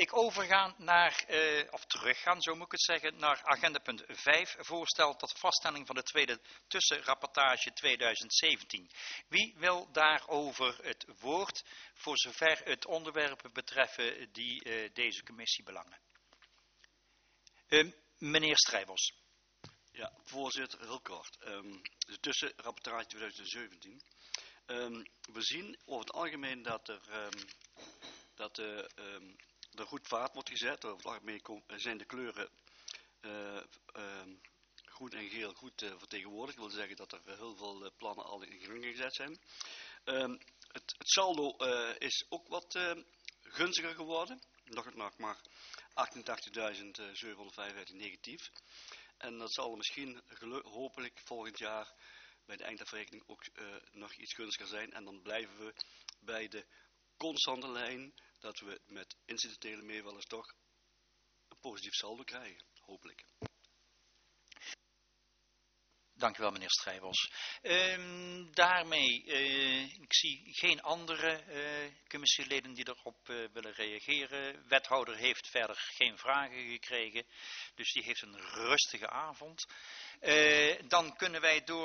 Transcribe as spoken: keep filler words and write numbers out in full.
ik overgaan naar, uh, of teruggaan, zo moet ik het zeggen, naar agenda punt vijf, voorstel tot vaststelling van de tweede tussenrapportage tweeduizend zeventien. Wie wil daarover het woord, voor zover het onderwerpen betreffen die uh, deze commissie belangen? Uh, meneer Strijbos. Ja, voorzitter, heel kort. Um, de tussenrapportage tweeduizend zeventien. Um, we zien over het algemeen dat er, um, dat, uh, um, er goed vaart wordt gezet. Over het algemeen zijn de kleuren uh, um, groen en geel goed uh, vertegenwoordigd. Dat wil zeggen dat er heel veel uh, plannen al in gang gezet zijn. Um, het, het saldo uh, is ook wat uh, gunstiger geworden. Nog, nog maar achtentachtigduizend zevenhonderdvijfenvijftig negatief. En dat zal misschien hopelijk volgend jaar bij de eindafrekening ook uh, nog iets gunstiger zijn. En dan blijven we bij de constante lijn dat we met incidentele meevallers toch een positief saldo krijgen. Hopelijk. Dank u wel, meneer Strijbos. Um, daarmee, uh, ik zie geen andere uh, commissieleden die erop uh, willen reageren. Wethouder heeft verder geen vragen gekregen, dus die heeft een rustige avond. Uh, dan kunnen wij door